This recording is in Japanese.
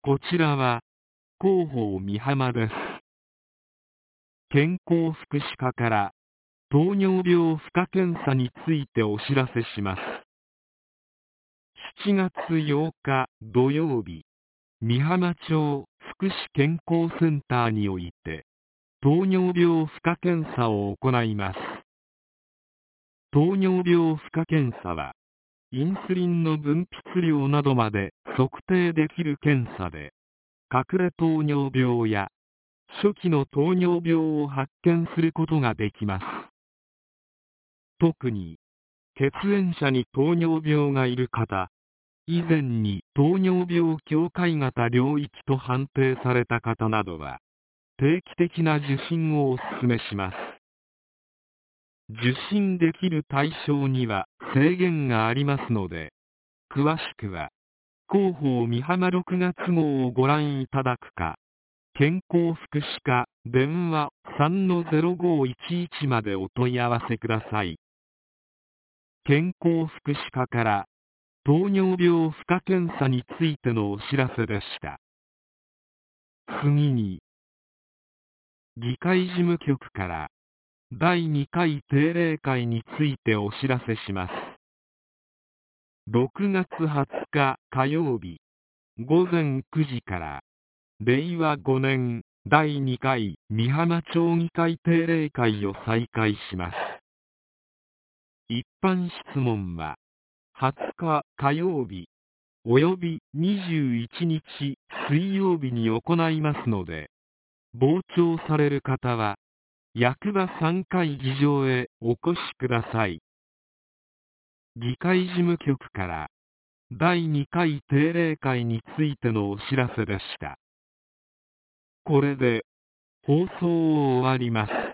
こちらは広報美浜です。健康福祉課から糖尿病負荷検査についてお知らせします。7月8日土曜日、美浜町福祉健康センターにおいて糖尿病負荷検査を行います。糖尿病負荷検査はインスリンの分泌量などまで測定できる検査で、隠れ糖尿病や初期の糖尿病を発見することができます。特に血縁者に糖尿病がいる方、以前に糖尿病境界型領域と判定された方などは定期的な受診をお勧めします。受診できる対象には制限がありますので、詳しくは広報美浜6月号をご覧いただくか、健康福祉課電話 3-0511 までお問い合わせください。健康福祉課から糖尿病負荷検査についてのお知らせでした。次に、議会事務局から第2回定例会についてお知らせします。6月20日火曜日午前9時から令和5年第2回美浜町議会定例会を再開します。一般質問は20日火曜日および21日水曜日に行いますので、傍聴される方は役場3階議場へお越しください。議会事務局から第2回定例会についてのお知らせでした。これで放送を終わります。